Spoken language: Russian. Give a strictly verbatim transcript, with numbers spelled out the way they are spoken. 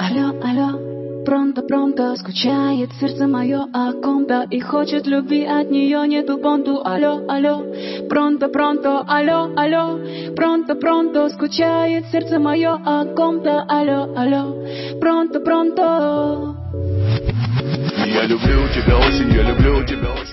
Алло, алло, пронто-пронто, скучает сердце мое о ком-то и хочет любви, от нее нету понту. Алло, алло, пронто-пронто, алло, алло, пронто-пронто, скучает сердце мое о ком-то. Алло, алло, пронто-пронто. Я люблю тебя очень, я люблю тебя очень.